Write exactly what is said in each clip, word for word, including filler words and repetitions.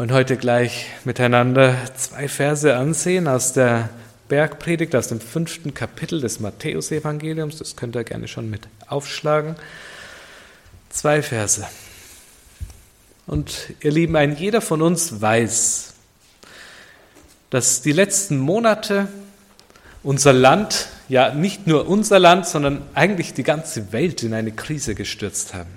wollen heute gleich miteinander zwei Verse ansehen aus der Bergpredigt, aus dem fünften Kapitel des Matthäusevangeliums. Das könnt ihr gerne schon mit aufschlagen. Zwei Verse. Und ihr Lieben, ein jeder von uns weiß, dass die letzten Monate unser Land, ja nicht nur unser Land, sondern eigentlich die ganze Welt in eine Krise gestürzt haben.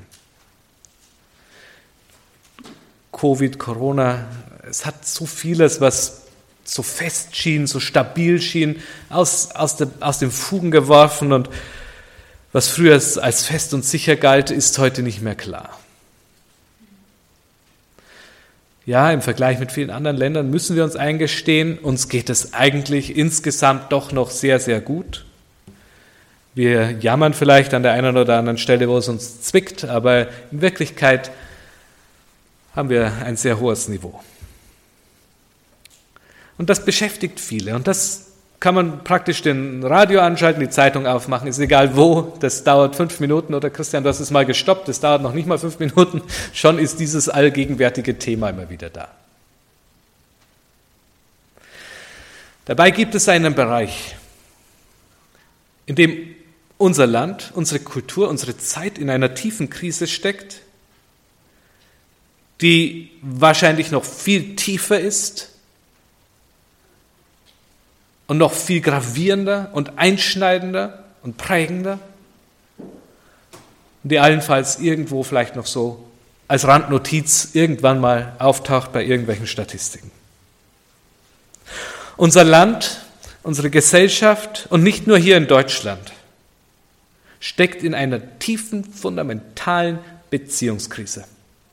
Covid, Corona, es hat so vieles, was so fest schien, so stabil schien, aus, aus, de, aus den Fugen geworfen, und was früher als fest und sicher galt, ist heute nicht mehr klar. Ja, im Vergleich mit vielen anderen Ländern müssen wir uns eingestehen, uns geht es eigentlich insgesamt doch noch sehr, sehr gut. Wir jammern vielleicht an der einen oder anderen Stelle, wo es uns zwickt, aber in Wirklichkeit haben wir ein sehr hohes Niveau. Und das beschäftigt viele. Und das kann man praktisch den Radio anschalten, die Zeitung aufmachen, ist egal wo, das dauert fünf Minuten. Oder Christian, du hast es mal gestoppt, das dauert noch nicht mal fünf Minuten. Schon ist dieses allgegenwärtige Thema immer wieder da. Dabei gibt es einen Bereich, in dem unser Land, unsere Kultur, unsere Zeit in einer tiefen Krise steckt, die wahrscheinlich noch viel tiefer ist und noch viel gravierender und einschneidender und prägender, die allenfalls irgendwo vielleicht noch so als Randnotiz irgendwann mal auftaucht bei irgendwelchen Statistiken. Unser Land, unsere Gesellschaft und nicht nur hier in Deutschland steckt in einer tiefen, fundamentalen Beziehungskrise.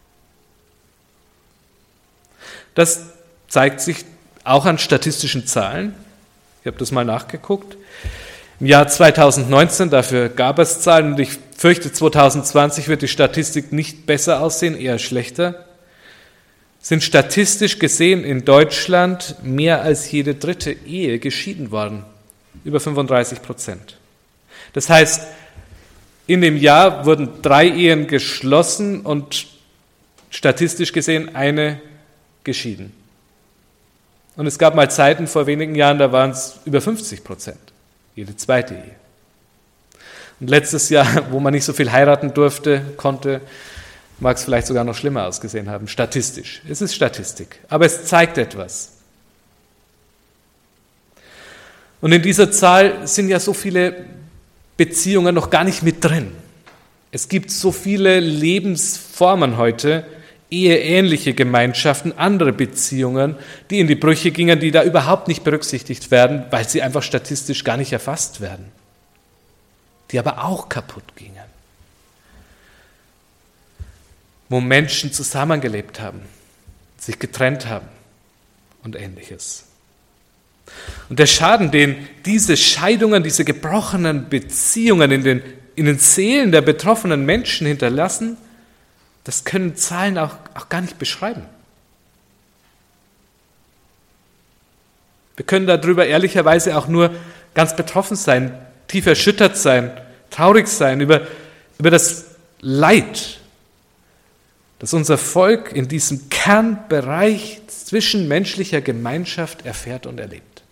Das zeigt sich auch an statistischen Zahlen. Ich habe das mal nachgeguckt. Im Jahr zweitausendneunzehn, dafür gab es Zahlen, und ich fürchte, zweitausendzwanzig wird die Statistik nicht besser aussehen, eher schlechter, sind statistisch gesehen in Deutschland mehr als jede dritte Ehe geschieden worden. Über fünfunddreißig Prozent. Das heißt, in dem Jahr wurden drei Ehen geschlossen und statistisch gesehen eine geschieden. Und es gab mal Zeiten vor wenigen Jahren, da waren es über fünfzig Prozent, jede zweite Ehe. Und letztes Jahr, wo man nicht so viel heiraten durfte, konnte, mag es vielleicht sogar noch schlimmer ausgesehen haben, statistisch. Es ist Statistik, aber es zeigt etwas. Und in dieser Zahl sind ja so viele Beziehungen noch gar nicht mit drin. Es gibt so viele Lebensformen heute, eheähnliche Gemeinschaften, andere Beziehungen, die in die Brüche gingen, die da überhaupt nicht berücksichtigt werden, weil sie einfach statistisch gar nicht erfasst werden, die aber auch kaputt gingen. Wo Menschen zusammengelebt haben, sich getrennt haben und Ähnliches. Und der Schaden, den diese Scheidungen, diese gebrochenen Beziehungen in den, in den Seelen der betroffenen Menschen hinterlassen, das können Zahlen auch, auch gar nicht beschreiben. Wir können darüber ehrlicherweise auch nur ganz betroffen sein, tief erschüttert sein, traurig sein über, über das Leid, das unser Volk in diesem Kernbereich zwischenmenschlicher Gemeinschaft erfährt und erlebt.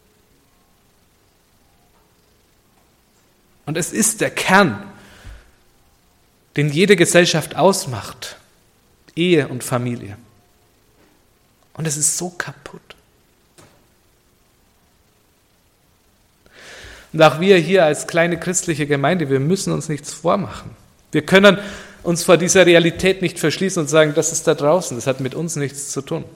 Und es ist der Kern, den jede Gesellschaft ausmacht, Ehe und Familie. Und es ist so kaputt. Und auch wir hier als kleine christliche Gemeinde, wir müssen uns nichts vormachen. Wir können uns vor dieser Realität nicht verschließen und sagen, das ist da draußen, das hat mit uns nichts zu tun.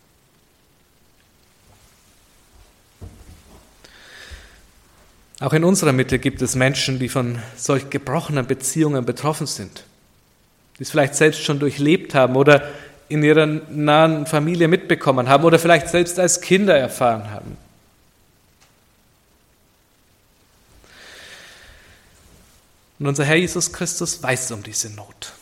Auch in unserer Mitte gibt es Menschen, die von solch gebrochenen Beziehungen betroffen sind, die es vielleicht selbst schon durchlebt haben oder in ihrer nahen Familie mitbekommen haben oder vielleicht selbst als Kinder erfahren haben. Und unser Herr Jesus Christus weiß um diese Not.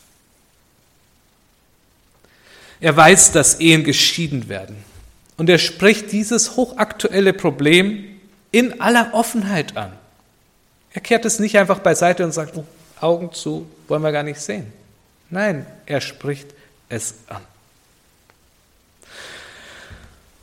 Er weiß, dass Ehen geschieden werden. Und er spricht dieses hochaktuelle Problem in aller Offenheit an. Er kehrt es nicht einfach beiseite und sagt, oh, Augen zu, wollen wir gar nicht sehen. Nein, er spricht es an.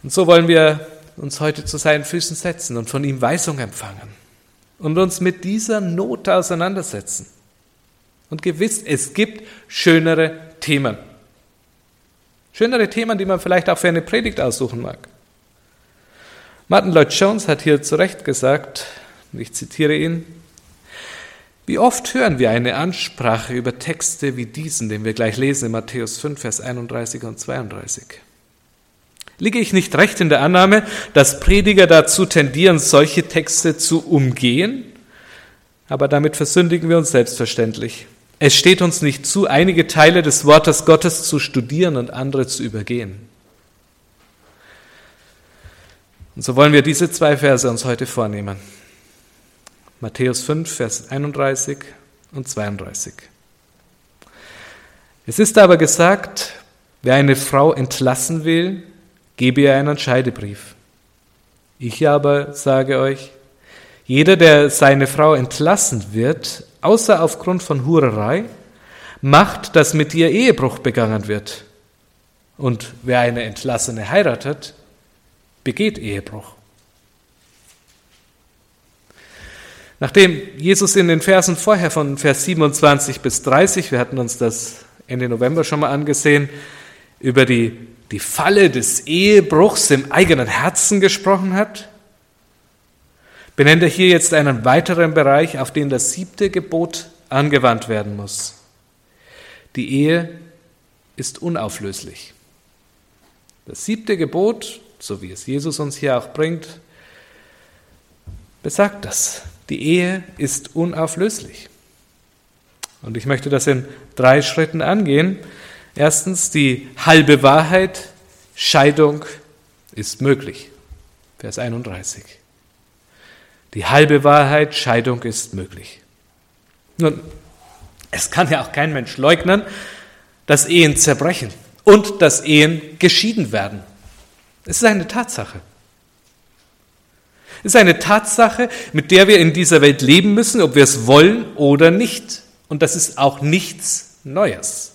Und so wollen wir uns heute zu seinen Füßen setzen und von ihm Weisung empfangen und uns mit dieser Not auseinandersetzen. Und gewiss, es gibt schönere Themen. Schönere Themen, die man vielleicht auch für eine Predigt aussuchen mag. Martin Lloyd-Jones hat hier zu Recht gesagt, und ich zitiere ihn: Wie oft hören wir eine Ansprache über Texte wie diesen, den wir gleich lesen in Matthäus fünf, Vers einunddreißig und zweiunddreißig. Liege ich nicht recht in der Annahme, dass Prediger dazu tendieren, solche Texte zu umgehen? Aber damit versündigen wir uns selbstverständlich. Es steht uns nicht zu, einige Teile des Wortes Gottes zu studieren und andere zu übergehen. Und so wollen wir diese zwei Verse uns heute vornehmen. Matthäus fünf, Vers einunddreißig und zweiunddreißig. Es ist aber gesagt, wer eine Frau entlassen will, gebe ihr einen Scheidebrief. Ich aber sage euch, jeder, der seine Frau entlassen wird, außer aufgrund von Hurerei, macht, dass mit ihr Ehebruch begangen wird. Und wer eine Entlassene heiratet, begeht Ehebruch. Nachdem Jesus in den Versen vorher von Vers siebenundzwanzig bis dreißig, wir hatten uns das Ende November schon mal angesehen, über die, die Falle des Ehebruchs im eigenen Herzen gesprochen hat, benennt er hier jetzt einen weiteren Bereich, auf den das siebte Gebot angewandt werden muss. Die Ehe ist unauflöslich. Das siebte Gebot, so wie es Jesus uns hier auch bringt, besagt das. Die Ehe ist unauflöslich. Und ich möchte das in drei Schritten angehen. Erstens, die halbe Wahrheit, Scheidung ist möglich. Vers einunddreißig. Die halbe Wahrheit, Scheidung ist möglich. Nun, es kann ja auch kein Mensch leugnen, dass Ehen zerbrechen und dass Ehen geschieden werden. Es ist eine Tatsache. Es ist eine Tatsache, mit der wir in dieser Welt leben müssen, ob wir es wollen oder nicht. Und das ist auch nichts Neues.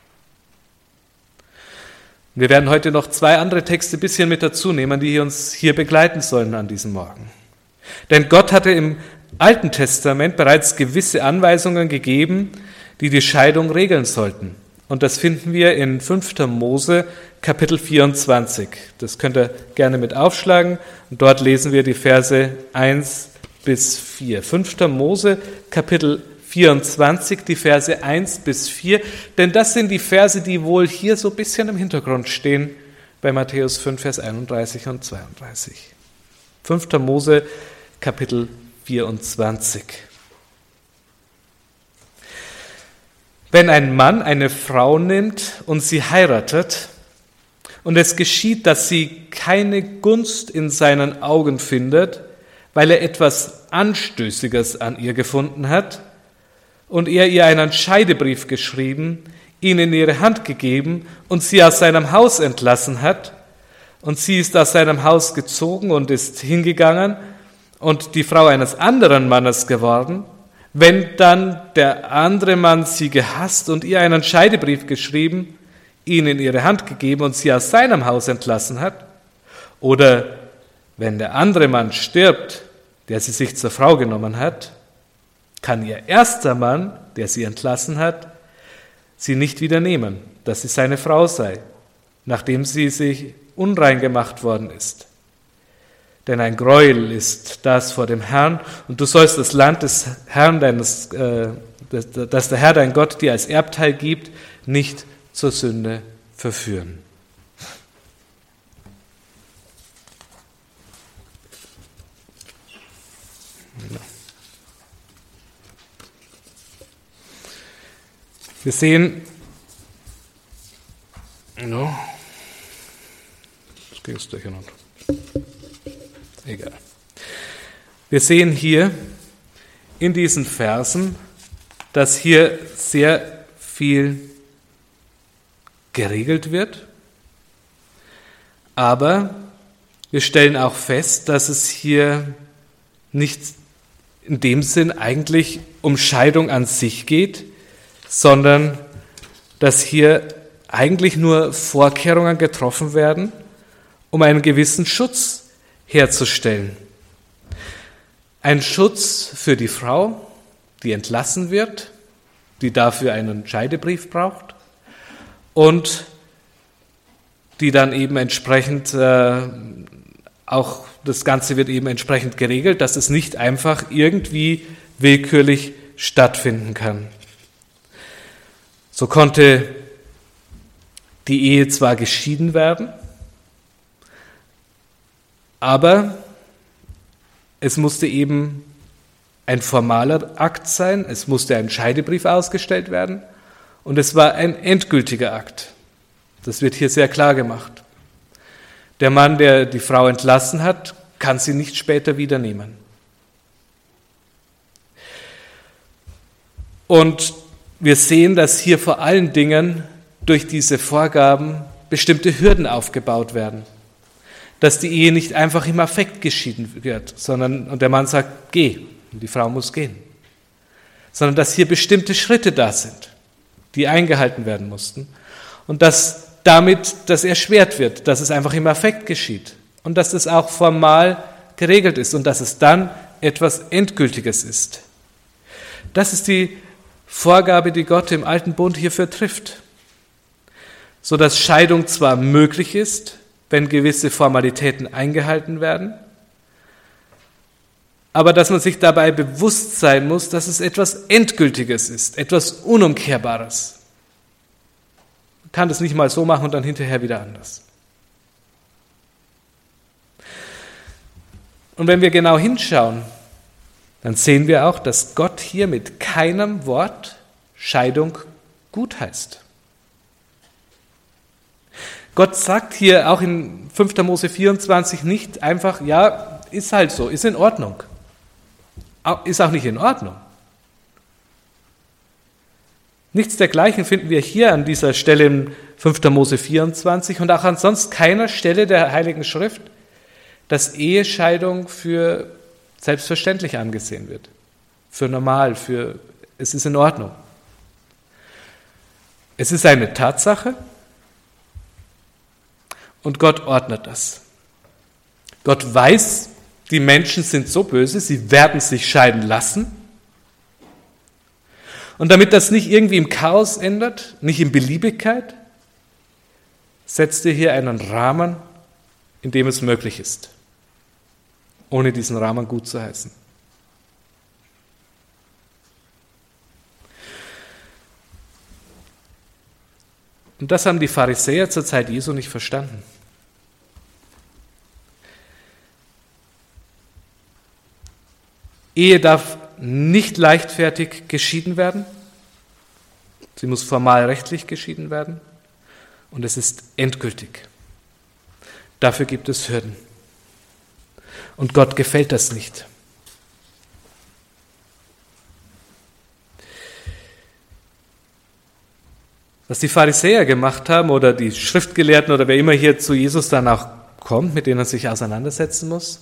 Wir werden heute noch zwei andere Texte ein bisschen mit dazu nehmen, die uns hier begleiten sollen an diesem Morgen. Denn Gott hatte im Alten Testament bereits gewisse Anweisungen gegeben, die die Scheidung regeln sollten. Und das finden wir in fünfter Mose, Kapitel vierundzwanzig. Das könnt ihr gerne mit aufschlagen. Und dort lesen wir die Verse eins bis vier. fünfter Mose, Kapitel vierundzwanzig, die Verse eins bis vier. Denn das sind die Verse, die wohl hier so ein bisschen im Hintergrund stehen bei Matthäus fünf, Vers einunddreißig und zweiunddreißig. fünfter Mose, Kapitel vierundzwanzig. Wenn ein Mann eine Frau nimmt und sie heiratet und es geschieht, dass sie keine Gunst in seinen Augen findet, weil er etwas Anstößiges an ihr gefunden hat und er ihr einen Scheidebrief geschrieben, ihn in ihre Hand gegeben und sie aus seinem Haus entlassen hat und sie ist aus seinem Haus gezogen und ist hingegangen und die Frau eines anderen Mannes geworden, wenn dann der andere Mann sie gehasst und ihr einen Scheidebrief geschrieben, ihn in ihre Hand gegeben und sie aus seinem Haus entlassen hat, oder wenn der andere Mann stirbt, der sie sich zur Frau genommen hat, kann ihr erster Mann, der sie entlassen hat, sie nicht wieder nehmen, dass sie seine Frau sei, nachdem sie sich unrein gemacht worden ist. Denn ein Gräuel ist das vor dem Herrn, und du sollst das Land des Herrn deines, äh, das der Herr dein Gott dir als Erbteil gibt, nicht zur Sünde verführen. Wir sehen, no, das ging es durcheinander. Egal. Wir sehen hier in diesen Versen, dass hier sehr viel geregelt wird, aber wir stellen auch fest, dass es hier nicht in dem Sinn eigentlich um Scheidung an sich geht, sondern dass hier eigentlich nur Vorkehrungen getroffen werden, um einen gewissen Schutz herzustellen. Ein Schutz für die Frau, die entlassen wird, die dafür einen Scheidebrief braucht und die dann eben entsprechend, äh, auch das Ganze wird eben entsprechend geregelt, dass es nicht einfach irgendwie willkürlich stattfinden kann. So konnte die Ehe zwar geschieden werden, aber es musste eben ein formaler Akt sein, es musste ein Scheidebrief ausgestellt werden und es war ein endgültiger Akt. Das wird hier sehr klar gemacht. Der Mann, der die Frau entlassen hat, kann sie nicht später wieder nehmen. Und wir sehen, dass hier vor allen Dingen durch diese Vorgaben bestimmte Hürden aufgebaut werden. Dass die Ehe nicht einfach im Affekt geschieden wird, sondern und der Mann sagt, geh, und die Frau muss gehen. Sondern dass hier bestimmte Schritte da sind, die eingehalten werden mussten. Und dass damit das erschwert wird, dass es einfach im Affekt geschieht. Und dass es auch formal geregelt ist und dass es dann etwas Endgültiges ist. Das ist die Vorgabe, die Gott im Alten Bund hierfür trifft. So dass Scheidung zwar möglich ist, wenn gewisse Formalitäten eingehalten werden, aber dass man sich dabei bewusst sein muss, dass es etwas Endgültiges ist, etwas Unumkehrbares. Man kann das nicht mal so machen und dann hinterher wieder anders. Und wenn wir genau hinschauen, dann sehen wir auch, dass Gott hier mit keinem Wort Scheidung gutheißt. Gott sagt hier auch in fünfter Mose vierundzwanzig nicht einfach, ja, ist halt so, ist in Ordnung. Ist auch nicht in Ordnung. Nichts dergleichen finden wir hier an dieser Stelle in fünfter Mose vierundzwanzig und auch an sonst keiner Stelle der Heiligen Schrift, dass Ehescheidung für selbstverständlich angesehen wird, für normal, für es ist in Ordnung. Es ist eine Tatsache und Gott ordnet das. Gott weiß, die Menschen sind so böse, sie werden sich scheiden lassen. Und damit das nicht irgendwie im Chaos ändert, nicht in Beliebigkeit, setzt er hier einen Rahmen, in dem es möglich ist, ohne diesen Rahmen gut zu heißen. Und das haben die Pharisäer zur Zeit Jesu nicht verstanden. Ehe darf nicht leichtfertig geschieden werden. Sie muss formal rechtlich geschieden werden. Und es ist endgültig. Dafür gibt es Hürden. Und Gott gefällt das nicht. Was die Pharisäer gemacht haben oder die Schriftgelehrten oder wer immer hier zu Jesus dann auch kommt, mit denen er sich auseinandersetzen muss,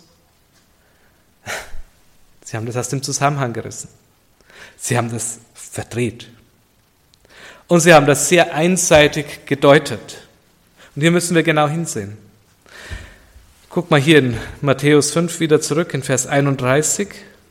sie haben das aus dem Zusammenhang gerissen. Sie haben das verdreht. Und sie haben das sehr einseitig gedeutet. Und hier müssen wir genau hinsehen. Guck mal hier in Matthäus fünf wieder zurück, in Vers einunddreißig.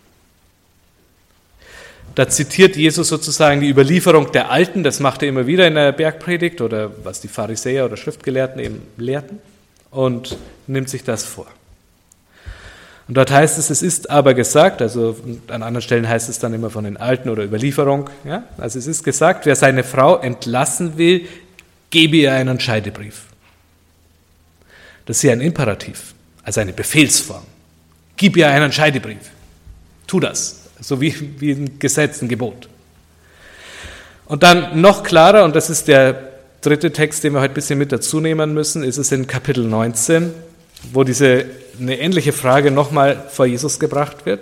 Da zitiert Jesus sozusagen die Überlieferung der Alten, das macht er immer wieder in der Bergpredigt oder was die Pharisäer oder Schriftgelehrten eben lehrten und nimmt sich das vor. Und dort heißt es, es ist aber gesagt, also an anderen Stellen heißt es dann immer von den Alten oder Überlieferung, ja? Also es ist gesagt, wer seine Frau entlassen will, gebe ihr einen Scheidebrief. Das ist hier ein Imperativ, also eine Befehlsform. Gib ihr einen Scheidebrief. Tu das, so wie, wie ein Gesetz, ein Gebot. Und dann noch klarer, und das ist der dritte Text, den wir heute ein bisschen mit dazu nehmen müssen, ist es in Kapitel neunzehn, wo diese eine ähnliche Frage nochmal vor Jesus gebracht wird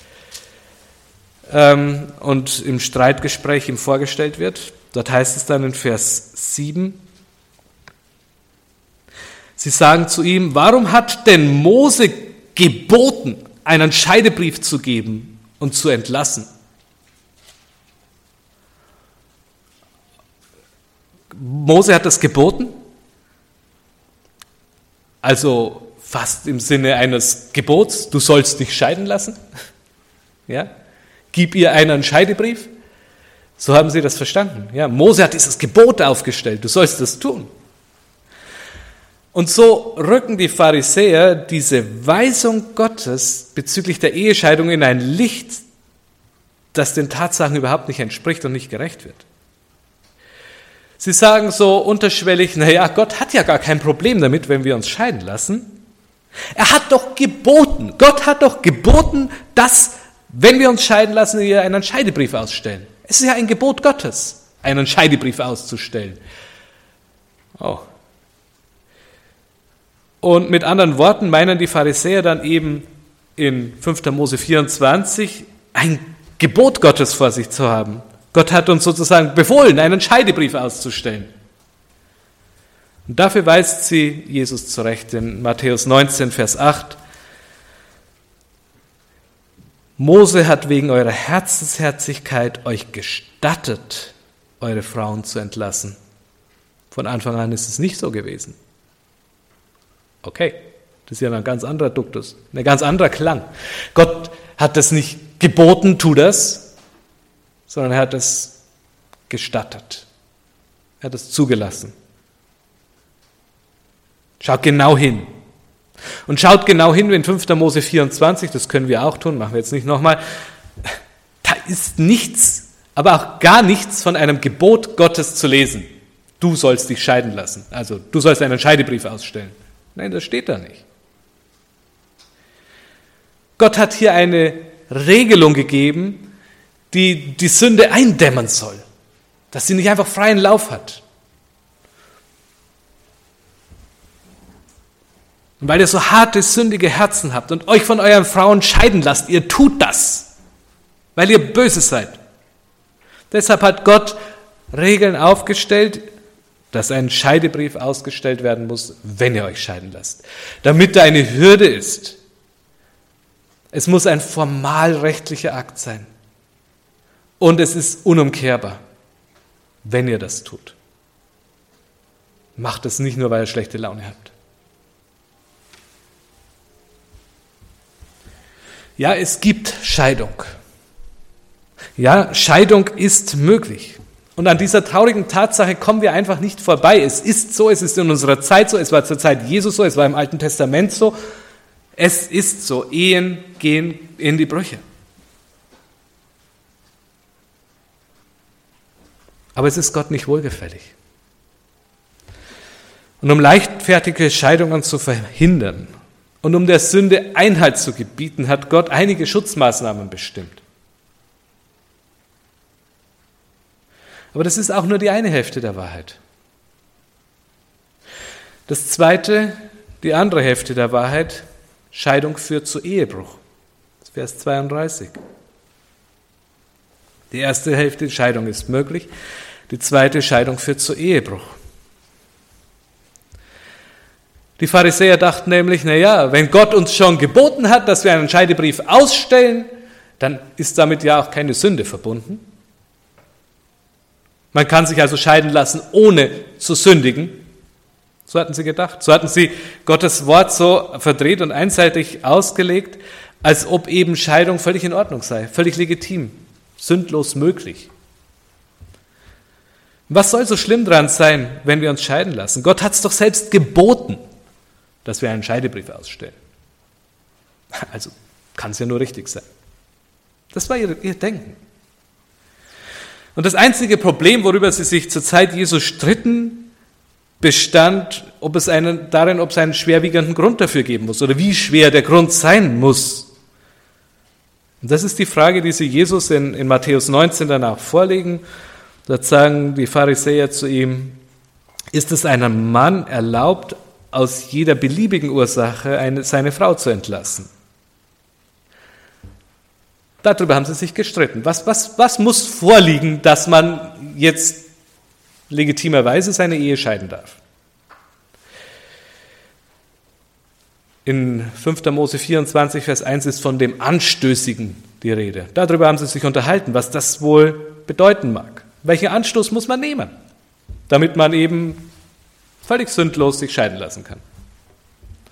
ähm, und im Streitgespräch ihm vorgestellt wird. Dort heißt es dann in Vers sieben, sie sagen zu ihm, warum hat denn Mose geboten, einen Scheidebrief zu geben und zu entlassen? Mose hat das geboten, Also fast im Sinne eines Gebots, du sollst dich scheiden lassen. Ja? Gib ihr einen Scheidebrief. So haben sie das verstanden. Ja, Mose hat dieses Gebot aufgestellt, du sollst das tun. Und so rücken die Pharisäer diese Weisung Gottes bezüglich der Ehescheidung in ein Licht, das den Tatsachen überhaupt nicht entspricht und nicht gerecht wird. Sie sagen so unterschwellig, naja, Gott hat ja gar kein Problem damit, wenn wir uns scheiden lassen. Er hat doch geboten, Gott hat doch geboten, dass, wenn wir uns scheiden lassen, wir einen Scheidebrief ausstellen. Es ist ja ein Gebot Gottes, einen Scheidebrief auszustellen. Oh. Und mit anderen Worten meinen die Pharisäer dann eben in fünfter Mose vierundzwanzig ein Gebot Gottes vor sich zu haben. Gott hat uns sozusagen befohlen, einen Scheidebrief auszustellen. Und dafür weist sie Jesus zurecht in Matthäus neunzehn, Vers acht. Mose hat wegen eurer Herzensherzigkeit euch gestattet, eure Frauen zu entlassen. Von Anfang an ist es nicht so gewesen. Okay, das ist ja ein ganz anderer Duktus, ein ganz anderer Klang. Gott hat das nicht geboten, tu das, sondern er hat es gestattet. Er hat es zugelassen. Schaut genau hin. Und schaut genau hin, in fünfter Mose vierundzwanzig, das können wir auch tun, machen wir jetzt nicht nochmal, da ist nichts, aber auch gar nichts von einem Gebot Gottes zu lesen. Du sollst dich scheiden lassen, also du sollst einen Scheidebrief ausstellen. Nein, das steht da nicht. Gott hat hier eine Regelung gegeben, die die Sünde eindämmen soll, dass sie nicht einfach freien Lauf hat. Und weil ihr so harte, sündige Herzen habt und euch von euren Frauen scheiden lasst, ihr tut das, weil ihr böse seid. Deshalb hat Gott Regeln aufgestellt, dass ein Scheidebrief ausgestellt werden muss, wenn ihr euch scheiden lasst. Damit da eine Hürde ist. Es muss ein formalrechtlicher Akt sein. Und es ist unumkehrbar, wenn ihr das tut. Macht es nicht nur, weil ihr schlechte Laune habt. Ja, es gibt Scheidung. Ja, Scheidung ist möglich. Und an dieser traurigen Tatsache kommen wir einfach nicht vorbei. Es ist so, es ist in unserer Zeit so, es war zur Zeit Jesus so, es war im Alten Testament so. Es ist so, Ehen gehen in die Brüche. Aber es ist Gott nicht wohlgefällig. Und um leichtfertige Scheidungen zu verhindern und um der Sünde Einhalt zu gebieten, hat Gott einige Schutzmaßnahmen bestimmt. Aber das ist auch nur die eine Hälfte der Wahrheit. Das zweite, die andere Hälfte der Wahrheit, Scheidung führt zu Ehebruch. Das ist Vers zweiunddreißig. Die erste Hälfte, Scheidung ist möglich. Die zweite, Scheidung führt zu Ehebruch. Die Pharisäer dachten nämlich, naja, wenn Gott uns schon geboten hat, dass wir einen Scheidebrief ausstellen, dann ist damit ja auch keine Sünde verbunden. Man kann sich also scheiden lassen, ohne zu sündigen. So hatten sie gedacht. So hatten sie Gottes Wort so verdreht und einseitig ausgelegt, als ob eben Scheidung völlig in Ordnung sei, völlig legitim, sündlos möglich. Was soll so schlimm dran sein, wenn wir uns scheiden lassen? Gott hat es doch selbst geboten, dass wir einen Scheidebrief ausstellen. Also kann es ja nur richtig sein. Das war ihr, ihr Denken. Und das einzige Problem, worüber sie sich zur Zeit Jesu stritten, bestand ob es einen, darin, ob es einen schwerwiegenden Grund dafür geben muss oder wie schwer der Grund sein muss. Und das ist die Frage, die sie Jesus in, in Matthäus neunzehn danach vorlegen. Dort sagen die Pharisäer zu ihm, ist es einem Mann erlaubt, aus jeder beliebigen Ursache eine, seine Frau zu entlassen? Darüber haben sie sich gestritten. Was, was, was muss vorliegen, dass man jetzt legitimerweise seine Ehe scheiden darf? In fünfter Mose vierundzwanzig, Vers eins ist von dem Anstößigen die Rede. Darüber haben sie sich unterhalten, was das wohl bedeuten mag. Welchen Anstoß muss man nehmen, damit man eben völlig sündlos sich scheiden lassen kann?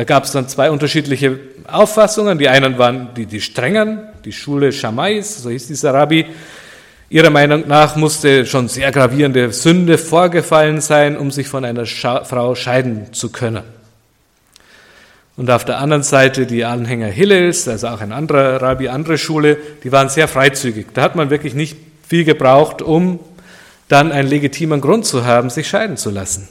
Da gab es dann zwei unterschiedliche Auffassungen. Die einen waren die, die strengen, die Schule Schamais, so hieß dieser Rabbi. Ihrer Meinung nach musste schon sehr gravierende Sünde vorgefallen sein, um sich von einer Scha- Frau scheiden zu können. Und auf der anderen Seite die Anhänger Hillels, also auch ein anderer Rabbi, andere Schule, die waren sehr freizügig. Da hat man wirklich nicht viel gebraucht, um dann einen legitimen Grund zu haben, sich scheiden zu lassen.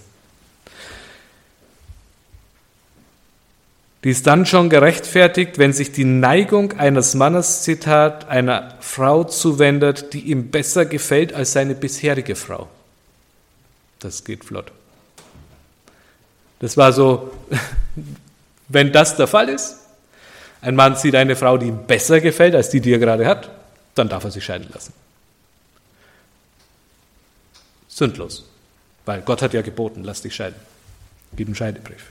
Die ist dann schon gerechtfertigt, wenn sich die Neigung eines Mannes, Zitat, einer Frau zuwendet, die ihm besser gefällt als seine bisherige Frau. Das geht flott. Das war so, wenn das der Fall ist, ein Mann sieht eine Frau, die ihm besser gefällt als die, die er gerade hat, dann darf er sich scheiden lassen. Sündlos. Weil Gott hat ja geboten, lass dich scheiden. Gib einen Scheidebrief.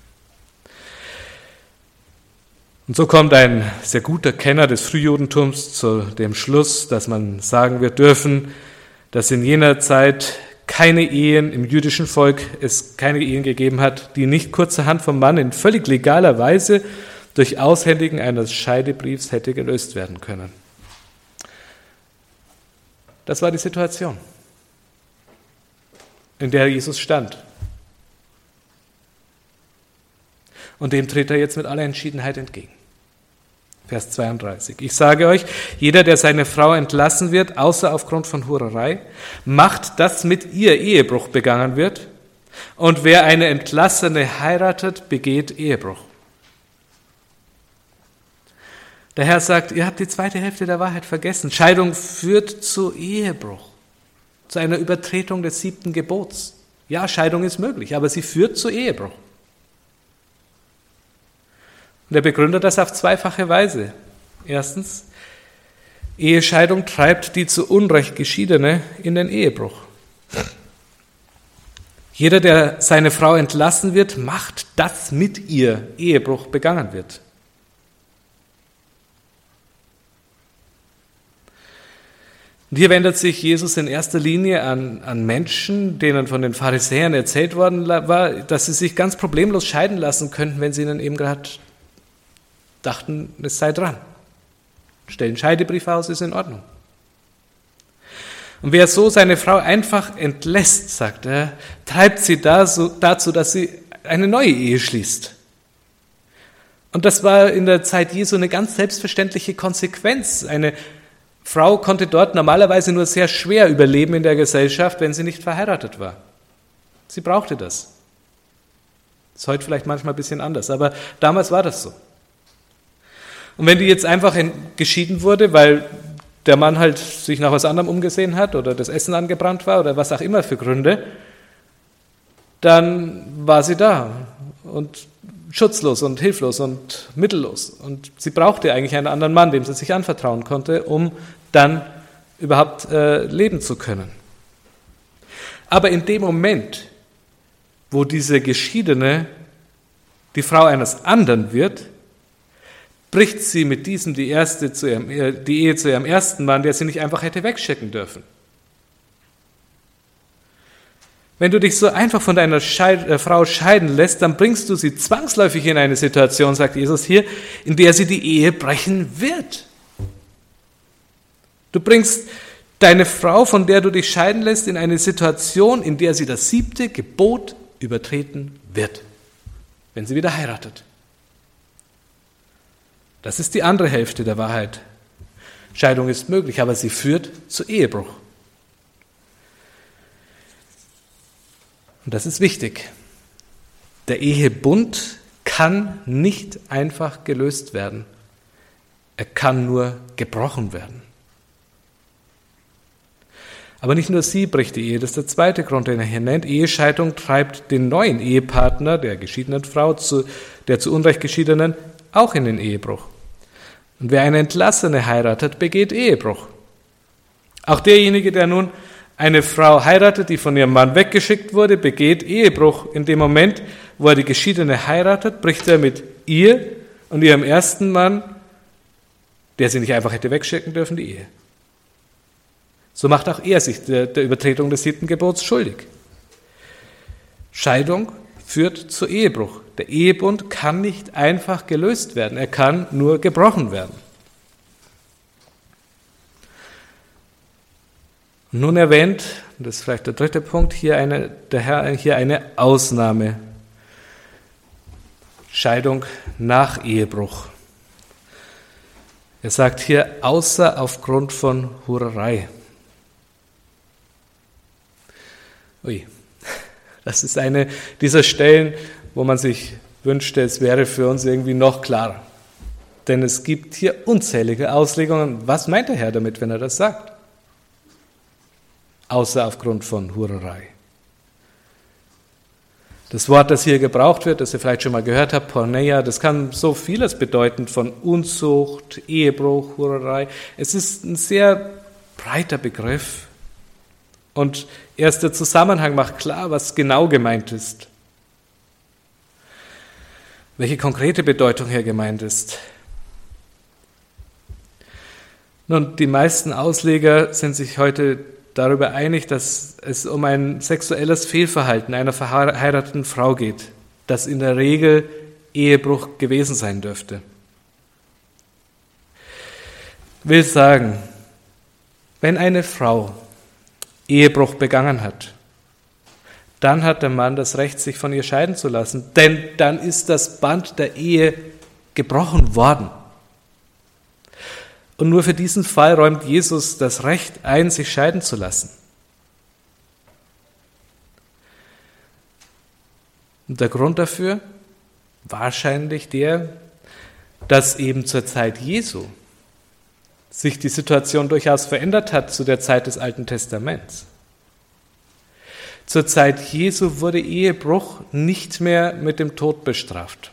Und so kommt ein sehr guter Kenner des Frühjudentums zu dem Schluss, dass man sagen wird dürfen, dass in jener Zeit keine Ehen, im jüdischen Volk es keine Ehen gegeben hat, die nicht kurzerhand vom Mann in völlig legaler Weise durch Aushändigen eines Scheidebriefs hätte gelöst werden können. Das war die Situation, in der Jesus stand. Und dem tritt er jetzt mit aller Entschiedenheit entgegen. Vers zweiunddreißig. Ich sage euch, jeder, der seine Frau entlassen wird, außer aufgrund von Hurerei, macht, dass mit ihr Ehebruch begangen wird. Und wer eine Entlassene heiratet, begeht Ehebruch. Der Herr sagt, ihr habt die zweite Hälfte der Wahrheit vergessen. Scheidung führt zu Ehebruch, zu einer Übertretung des siebten Gebots. Ja, Scheidung ist möglich, aber sie führt zu Ehebruch. Und er begründet das auf zweifache Weise. Erstens, Ehescheidung treibt die zu Unrecht Geschiedene in den Ehebruch. Jeder, der seine Frau entlassen wird, macht, dass mit ihr Ehebruch begangen wird. Und hier wendet sich Jesus in erster Linie an, an Menschen, denen von den Pharisäern erzählt worden war, dass sie sich ganz problemlos scheiden lassen könnten, wenn sie ihnen eben gerade dachten, es sei dran. Stellen Scheidebrief aus, ist in Ordnung. Und wer so seine Frau einfach entlässt, sagt er, treibt sie dazu, dass sie eine neue Ehe schließt. Und das war in der Zeit Jesu eine ganz selbstverständliche Konsequenz. Eine Frau konnte dort normalerweise nur sehr schwer überleben in der Gesellschaft, wenn sie nicht verheiratet war. Sie brauchte das. Ist heute vielleicht manchmal ein bisschen anders, aber damals war das so. Und wenn die jetzt einfach geschieden wurde, weil der Mann halt sich nach was anderem umgesehen hat oder das Essen angebrannt war oder was auch immer für Gründe, dann war sie da und schutzlos und hilflos und mittellos. Und sie brauchte eigentlich einen anderen Mann, dem sie sich anvertrauen konnte, um dann überhaupt äh, leben zu können. Aber in dem Moment, wo diese Geschiedene die Frau eines anderen wird, bricht sie mit diesem die, erste zu ihrem, die Ehe zu ihrem ersten Mann, der sie nicht einfach hätte wegschicken dürfen. Wenn du dich so einfach von deiner Scheid- äh, Frau scheiden lässt, dann bringst du sie zwangsläufig in eine Situation, sagt Jesus hier, in der sie die Ehe brechen wird. Du bringst deine Frau, von der du dich scheiden lässt, in eine Situation, in der sie das siebte Gebot übertreten wird, wenn sie wieder heiratet. Das ist die andere Hälfte der Wahrheit. Scheidung ist möglich, aber sie führt zu Ehebruch. Und das ist wichtig. Der Ehebund kann nicht einfach gelöst werden. Er kann nur gebrochen werden. Aber nicht nur sie bricht die Ehe, das ist der zweite Grund, den er hier nennt. Ehescheidung treibt den neuen Ehepartner, der geschiedenen Frau, zu, der zu Unrecht geschiedenen, auch in den Ehebruch. Und wer eine Entlassene heiratet, begeht Ehebruch. Auch derjenige, der nun eine Frau heiratet, die von ihrem Mann weggeschickt wurde, begeht Ehebruch. In dem Moment, wo er die Geschiedene heiratet, bricht er mit ihr und ihrem ersten Mann, der sie nicht einfach hätte wegschicken dürfen, die Ehe. So macht auch er sich der, der Übertretung des siebten Gebots schuldig. Scheidung führt zu Ehebruch. Der Ehebund kann nicht einfach gelöst werden, er kann nur gebrochen werden. Und nun erwähnt, das ist vielleicht der dritte Punkt, hier eine, der Herr hier eine Ausnahme. Scheidung nach Ehebruch. Er sagt hier, außer aufgrund von Hurerei. Ui, das ist eine dieser Stellen, wo man sich wünschte, es wäre für uns irgendwie noch klarer. Denn es gibt hier unzählige Auslegungen. Was meint der Herr damit, wenn er das sagt? Außer aufgrund von Hurerei. Das Wort, das hier gebraucht wird, das ihr vielleicht schon mal gehört habt, Porneia, das kann so vieles bedeuten, von Unzucht, Ehebruch, Hurerei. Es ist ein sehr breiter Begriff. Und erst der Zusammenhang macht klar, was genau gemeint ist. Welche konkrete Bedeutung hier gemeint ist. Nun, die meisten Ausleger sind sich heute darüber einig, dass es um ein sexuelles Fehlverhalten einer verheirateten Frau geht, das in der Regel Ehebruch gewesen sein dürfte. Ich will sagen, wenn eine Frau Ehebruch begangen hat, dann hat der Mann das Recht, sich von ihr scheiden zu lassen, denn dann ist das Band der Ehe gebrochen worden. Und nur für diesen Fall räumt Jesus das Recht ein, sich scheiden zu lassen. Und der Grund dafür? Wahrscheinlich der, dass eben zur Zeit Jesu sich die Situation durchaus verändert hat zu der Zeit des Alten Testaments. Zur Zeit Jesu wurde Ehebruch nicht mehr mit dem Tod bestraft.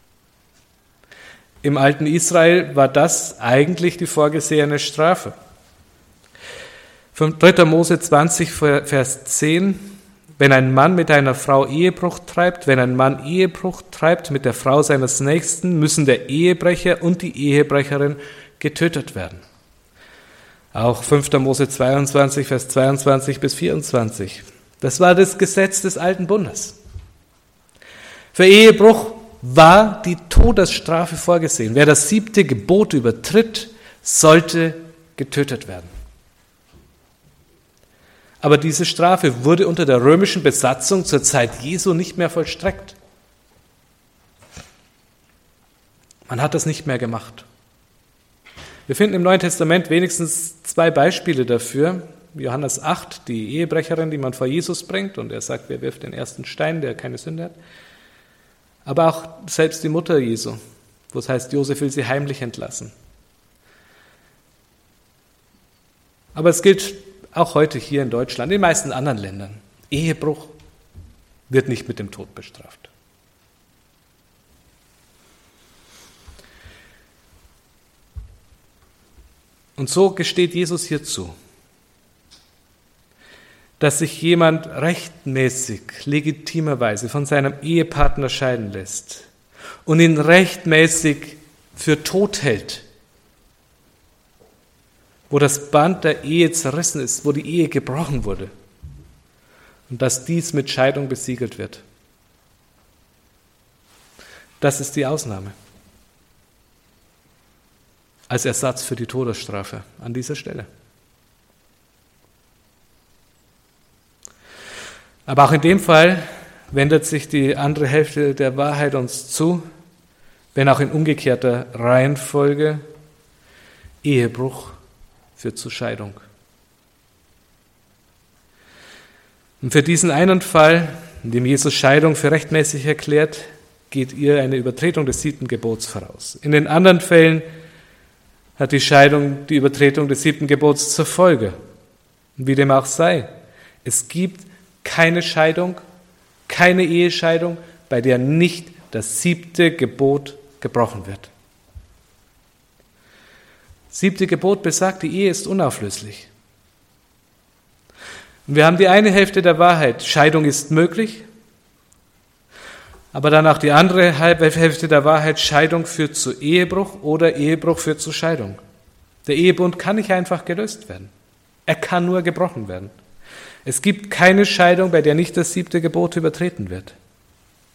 Im alten Israel war das eigentlich die vorgesehene Strafe. dritter Mose zwanzig, Vers zehn, wenn ein Mann mit einer Frau Ehebruch treibt, wenn ein Mann Ehebruch treibt mit der Frau seines Nächsten, müssen der Ehebrecher und die Ehebrecherin getötet werden. Auch fünfter Mose zweiundzwanzig, Vers zweiundzwanzig bis vierundzwanzig. Das war das Gesetz des alten Bundes. Für Ehebruch war die Todesstrafe vorgesehen. Wer das siebte Gebot übertritt, sollte getötet werden. Aber diese Strafe wurde unter der römischen Besatzung zur Zeit Jesu nicht mehr vollstreckt. Man hat das nicht mehr gemacht. Wir finden im Neuen Testament wenigstens zwei Beispiele dafür. Johannes acht, die Ehebrecherin, die man vor Jesus bringt, und er sagt, wer wirft den ersten Stein, der keine Sünde hat. Aber auch selbst die Mutter Jesu, wo es heißt, Josef will sie heimlich entlassen. Aber es gilt auch heute hier in Deutschland, in den meisten anderen Ländern. Ehebruch wird nicht mit dem Tod bestraft. Und so gesteht Jesus hier zu, dass sich jemand rechtmäßig, legitimerweise von seinem Ehepartner scheiden lässt und ihn rechtmäßig für tot hält, wo das Band der Ehe zerrissen ist, wo die Ehe gebrochen wurde und dass dies mit Scheidung besiegelt wird. Das ist die Ausnahme. Als Ersatz für die Todesstrafe an dieser Stelle. Aber auch in dem Fall wendet sich die andere Hälfte der Wahrheit uns zu, wenn auch in umgekehrter Reihenfolge. Ehebruch führt zu Scheidung. Und für diesen einen Fall, in dem Jesus Scheidung für rechtmäßig erklärt, geht ihr eine Übertretung des siebten Gebots voraus. In den anderen Fällen hat die Scheidung die Übertretung des siebten Gebots zur Folge. Und wie dem auch sei, es gibt keine Scheidung, keine Ehescheidung, bei der nicht das siebte Gebot gebrochen wird. Das siebte Gebot besagt, die Ehe ist unauflöslich. Und wir haben die eine Hälfte der Wahrheit, Scheidung ist möglich, aber dann auch die andere Hälfte der Wahrheit, Scheidung führt zu Ehebruch oder Ehebruch führt zu Scheidung. Der Ehebund kann nicht einfach gelöst werden. Er kann nur gebrochen werden. Es gibt keine Scheidung, bei der nicht das siebte Gebot übertreten wird.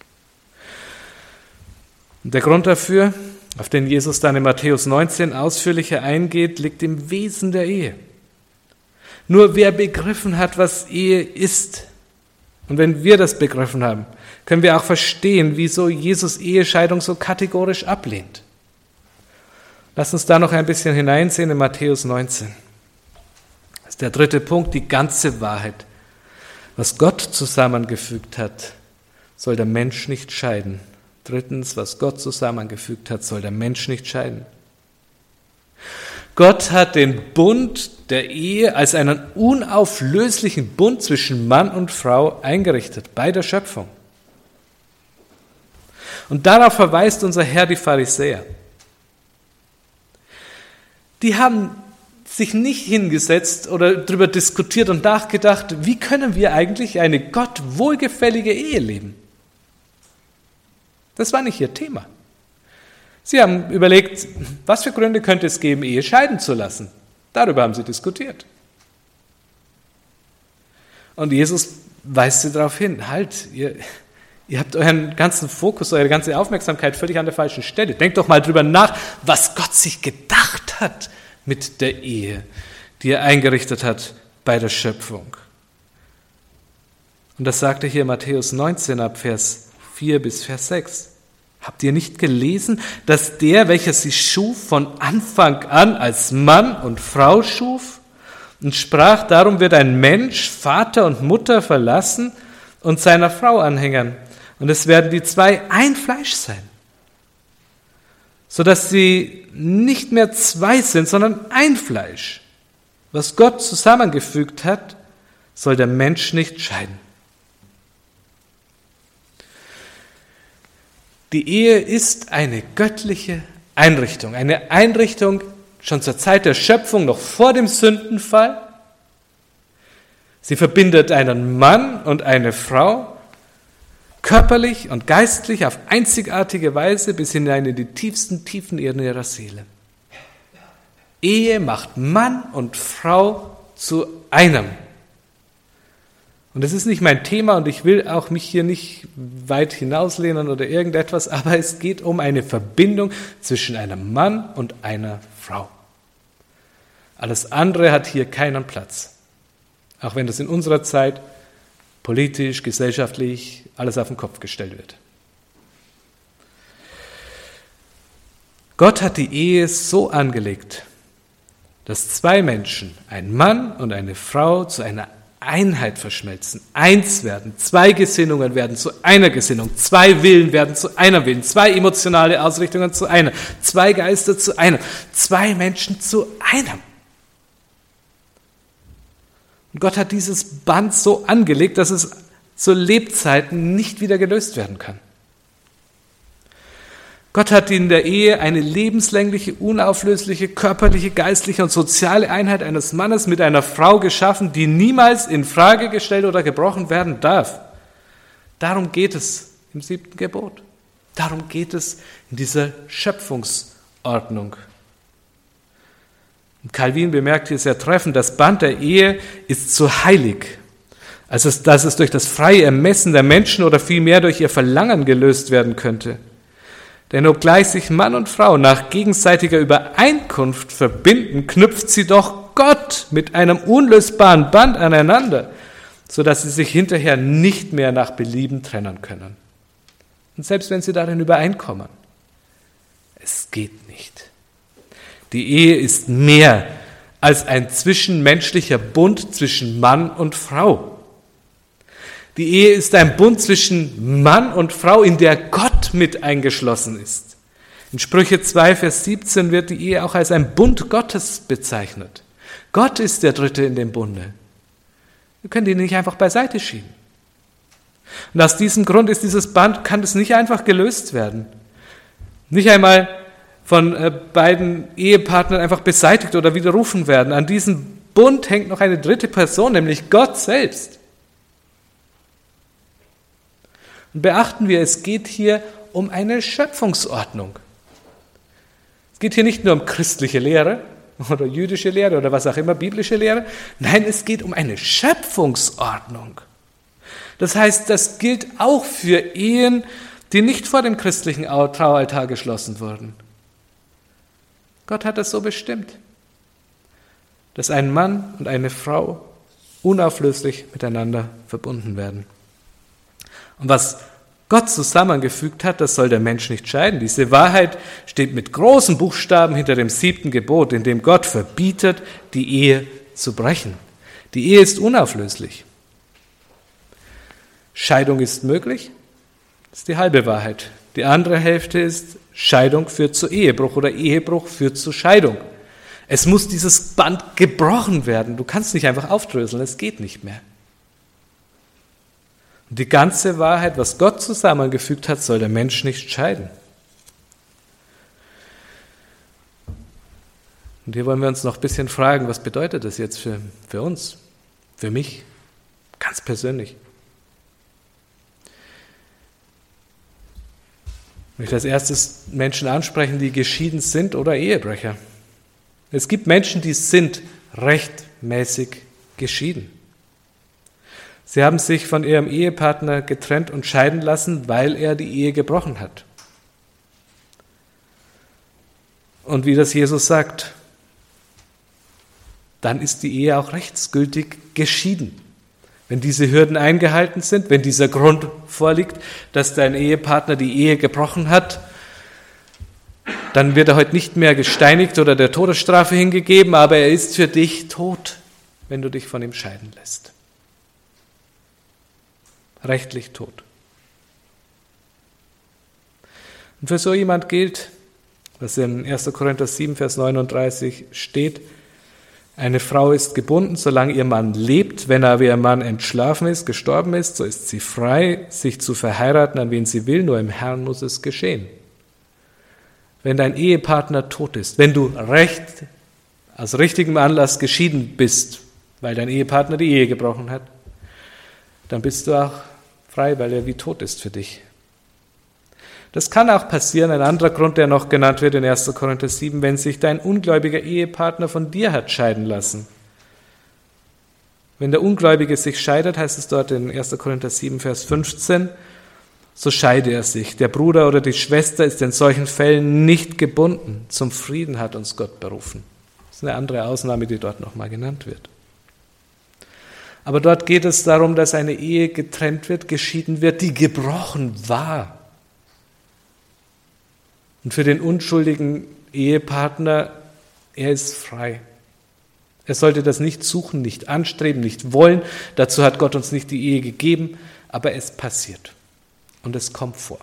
Und der Grund dafür, auf den Jesus dann in Matthäus neunzehn ausführlicher eingeht, liegt im Wesen der Ehe. Nur wer begriffen hat, was Ehe ist, und wenn wir das begriffen haben, können wir auch verstehen, wieso Jesus Ehescheidung so kategorisch ablehnt. Lass uns da noch ein bisschen hineinsehen in Matthäus neunzehn. Das ist der dritte Punkt, die ganze Wahrheit. Was Gott zusammengefügt hat, soll der Mensch nicht scheiden. Drittens, was Gott zusammengefügt hat, soll der Mensch nicht scheiden. Gott hat den Bund der Ehe als einen unauflöslichen Bund zwischen Mann und Frau eingerichtet, bei der Schöpfung. Und darauf verweist unser Herr die Pharisäer. Die haben sich nicht hingesetzt oder darüber diskutiert und nachgedacht, wie können wir eigentlich eine Gott wohlgefällige Ehe leben? Das war nicht ihr Thema. Sie haben überlegt, was für Gründe könnte es geben, Ehe scheiden zu lassen. Darüber haben sie diskutiert. Und Jesus weist sie darauf hin, halt, ihr, ihr habt euren ganzen Fokus, eure ganze Aufmerksamkeit völlig an der falschen Stelle. Denkt doch mal drüber nach, was Gott sich gedacht hat mit der Ehe, die er eingerichtet hat bei der Schöpfung. Und das sagt er hier in Matthäus neunzehn ab Vers vier bis Vers sechs. Habt ihr nicht gelesen, dass der, welcher sie schuf, von Anfang an als Mann und Frau schuf und sprach, darum wird ein Mensch Vater und Mutter verlassen und seiner Frau anhängen, und es werden die zwei ein Fleisch sein, sodass sie nicht mehr zwei sind, sondern ein Fleisch. Was Gott zusammengefügt hat, soll der Mensch nicht scheiden. Die Ehe ist eine göttliche Einrichtung, eine Einrichtung schon zur Zeit der Schöpfung, noch vor dem Sündenfall. Sie verbindet einen Mann und eine Frau, körperlich und geistlich auf einzigartige Weise bis hinein in die tiefsten Tiefen ihrer Seele. Ehe macht Mann und Frau zu einem. Und das ist nicht mein Thema und ich will auch mich hier nicht weit hinauslehnen oder irgendetwas, aber es geht um eine Verbindung zwischen einem Mann und einer Frau. Alles andere hat hier keinen Platz. Auch wenn das in unserer Zeit politisch, gesellschaftlich alles auf den Kopf gestellt wird. Gott hat die Ehe so angelegt, dass zwei Menschen, ein Mann und eine Frau, zu einer Einheit verschmelzen, eins werden, zwei Gesinnungen werden zu einer Gesinnung, zwei Willen werden zu einer Willen, zwei emotionale Ausrichtungen zu einer, zwei Geister zu einer, zwei Menschen zu einem. Und Gott hat dieses Band so angelegt, dass es zu Lebzeiten nicht wieder gelöst werden kann. Gott hat in der Ehe eine lebenslängliche, unauflösliche, körperliche, geistliche und soziale Einheit eines Mannes mit einer Frau geschaffen, die niemals in Frage gestellt oder gebrochen werden darf. Darum geht es im siebten Gebot. Darum geht es in dieser Schöpfungsordnung. Und Calvin bemerkt hier sehr treffend, das Band der Ehe ist so heilig, als dass es durch das freie Ermessen der Menschen oder vielmehr durch ihr Verlangen gelöst werden könnte. Denn obgleich sich Mann und Frau nach gegenseitiger Übereinkunft verbinden, knüpft sie doch Gott mit einem unlösbaren Band aneinander, sodass sie sich hinterher nicht mehr nach Belieben trennen können. Und selbst wenn sie darin übereinkommen, es geht nicht. Die Ehe ist mehr als ein zwischenmenschlicher Bund zwischen Mann und Frau. Die Ehe ist ein Bund zwischen Mann und Frau, in der Gott mit eingeschlossen ist. In Sprüche zwei, Vers siebzehn wird die Ehe auch als ein Bund Gottes bezeichnet. Gott ist der Dritte in dem Bunde. Wir können ihn nicht einfach beiseite schieben. Und aus diesem Grund ist dieses Band, kann es nicht einfach gelöst werden. Nicht einmal von beiden Ehepartnern einfach beseitigt oder widerrufen werden. An diesem Bund hängt noch eine dritte Person, nämlich Gott selbst. Und beachten wir, es geht hier um eine Schöpfungsordnung. Es geht hier nicht nur um christliche Lehre oder jüdische Lehre oder was auch immer, biblische Lehre. Nein, es geht um eine Schöpfungsordnung. Das heißt, das gilt auch für Ehen, die nicht vor dem christlichen Traualtar geschlossen wurden. Gott hat es so bestimmt, dass ein Mann und eine Frau unauflöslich miteinander verbunden werden. Und was Gott zusammengefügt hat, das soll der Mensch nicht scheiden. Diese Wahrheit steht mit großen Buchstaben hinter dem siebten Gebot, in dem Gott verbietet, die Ehe zu brechen. Die Ehe ist unauflöslich. Scheidung ist möglich, das ist die halbe Wahrheit. Die andere Hälfte ist, Scheidung führt zu Ehebruch oder Ehebruch führt zu Scheidung. Es muss dieses Band gebrochen werden. Du kannst nicht einfach aufdröseln, es geht nicht mehr. Und die ganze Wahrheit, was Gott zusammengefügt hat, soll der Mensch nicht scheiden. Und hier wollen wir uns noch ein bisschen fragen, was bedeutet das jetzt für, für uns, für mich, ganz persönlich. Ich möchte als erstes Menschen ansprechen, die geschieden sind oder Ehebrecher. Es gibt Menschen, die sind rechtmäßig geschieden. Sie haben sich von ihrem Ehepartner getrennt und scheiden lassen, weil er die Ehe gebrochen hat. Und wie das Jesus sagt, dann ist die Ehe auch rechtsgültig geschieden. Wenn diese Hürden eingehalten sind, wenn dieser Grund vorliegt, dass dein Ehepartner die Ehe gebrochen hat, dann wird er heute nicht mehr gesteinigt oder der Todesstrafe hingegeben, aber er ist für dich tot, wenn du dich von ihm scheiden lässt. Rechtlich tot. Und für so jemand gilt, was in erster Korinther sieben, Vers neununddreißig steht, eine Frau ist gebunden, solange ihr Mann lebt. Wenn aber ihr Mann entschlafen ist, gestorben ist, so ist sie frei, sich zu verheiraten, an wen sie will, nur im Herrn muss es geschehen. Wenn dein Ehepartner tot ist, wenn du recht, aus richtigem Anlass geschieden bist, weil dein Ehepartner die Ehe gebrochen hat, dann bist du auch frei, weil er wie tot ist für dich. Das kann auch passieren, ein anderer Grund, der noch genannt wird in erster Korinther sieben, wenn sich dein ungläubiger Ehepartner von dir hat scheiden lassen. Wenn der Ungläubige sich scheidet, heißt es dort in erster Korinther sieben, Vers fünfzehn, so scheide er sich. Der Bruder oder die Schwester ist in solchen Fällen nicht gebunden. Zum Frieden hat uns Gott berufen. Das ist eine andere Ausnahme, die dort nochmal genannt wird. Aber dort geht es darum, dass eine Ehe getrennt wird, geschieden wird, die gebrochen war. Und für den unschuldigen Ehepartner, er ist frei. Er sollte das nicht suchen, nicht anstreben, nicht wollen. Dazu hat Gott uns nicht die Ehe gegeben, aber es passiert. Und es kommt vor.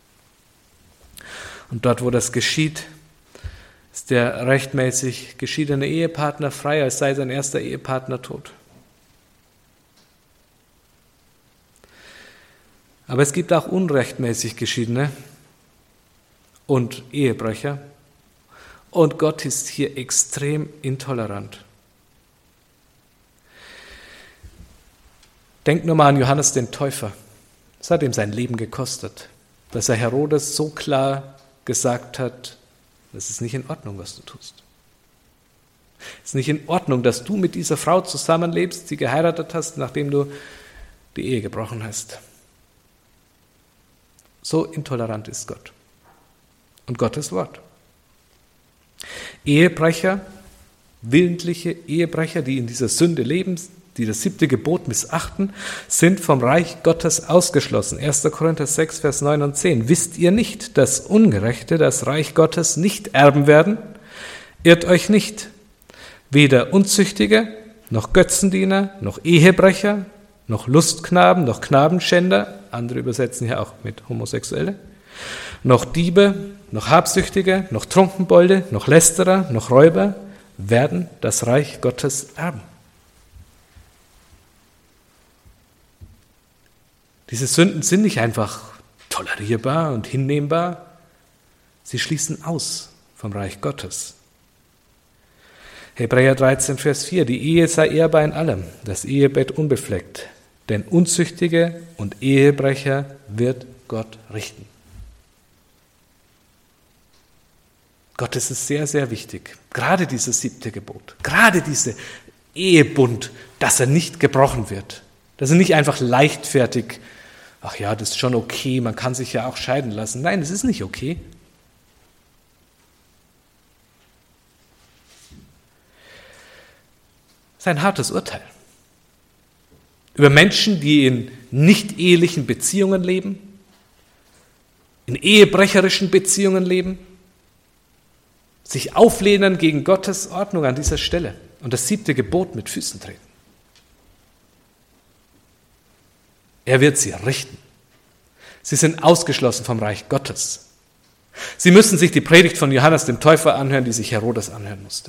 Und dort, wo das geschieht, ist der rechtmäßig geschiedene Ehepartner frei, als sei sein erster Ehepartner tot. Aber es gibt auch unrechtmäßig Geschiedene und Ehebrecher. Und Gott ist hier extrem intolerant. Denkt nur mal an Johannes den Täufer. Es hat ihm sein Leben gekostet, dass er Herodes so klar gesagt hat, das ist nicht in Ordnung, was du tust. Es ist nicht in Ordnung, dass du mit dieser Frau zusammenlebst, die geheiratet hast, nachdem du die Ehe gebrochen hast. So intolerant ist Gott und Gottes Wort. Ehebrecher, willentliche Ehebrecher, die in dieser Sünde leben, die das siebte Gebot missachten, sind vom Reich Gottes ausgeschlossen. erster Korinther sechs, Vers neun und zehn. Wisst ihr nicht, dass Ungerechte das Reich Gottes nicht erben werden? Irrt euch nicht. Weder Unzüchtige, noch Götzendiener, noch Ehebrecher, noch Lustknaben, noch Knabenschänder, andere übersetzen hier auch mit Homosexuelle, noch Diebe, noch Habsüchtige, noch Trunkenbolde, noch Lästerer, noch Räuber werden das Reich Gottes erben. Diese Sünden sind nicht einfach tolerierbar und hinnehmbar, sie schließen aus vom Reich Gottes. Hebräer dreizehn, Vers vier, die Ehe sei ehrbar in allem, das Ehebett unbefleckt, denn Unzüchtige und Ehebrecher wird Gott richten. Gott ist es sehr, sehr wichtig, gerade dieses siebte Gebot, gerade diese Ehebund, dass er nicht gebrochen wird, dass er nicht einfach leichtfertig ach ja, das ist schon okay, man kann sich ja auch scheiden lassen. Nein, es ist nicht okay. Das ist ein hartes Urteil. Über Menschen, die in nicht ehelichen Beziehungen leben, in ehebrecherischen Beziehungen leben, sich auflehnen gegen Gottes Ordnung an dieser Stelle und das siebte Gebot mit Füßen treten. Er wird sie richten. Sie sind ausgeschlossen vom Reich Gottes. Sie müssen sich die Predigt von Johannes dem Täufer anhören, die sich Herodes anhören musste.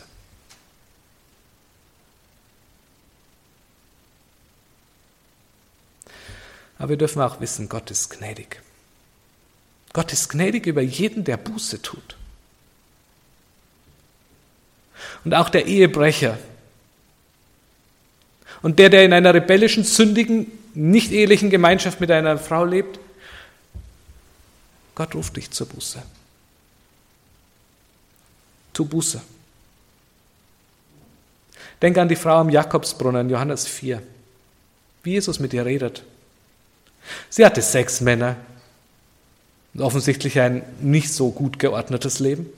Aber wir dürfen auch wissen, Gott ist gnädig. Gott ist gnädig über jeden, der Buße tut. Und auch der Ehebrecher und der, der in einer rebellischen, sündigen, nicht ehelichen Gemeinschaft mit einer Frau lebt, Gott ruft dich zur Buße. Tu Buße. Denk an die Frau am Jakobsbrunnen, Johannes vier, wie Jesus mit ihr redet. Sie hatte sechs Männer und offensichtlich ein nicht so gut geordnetes Leben.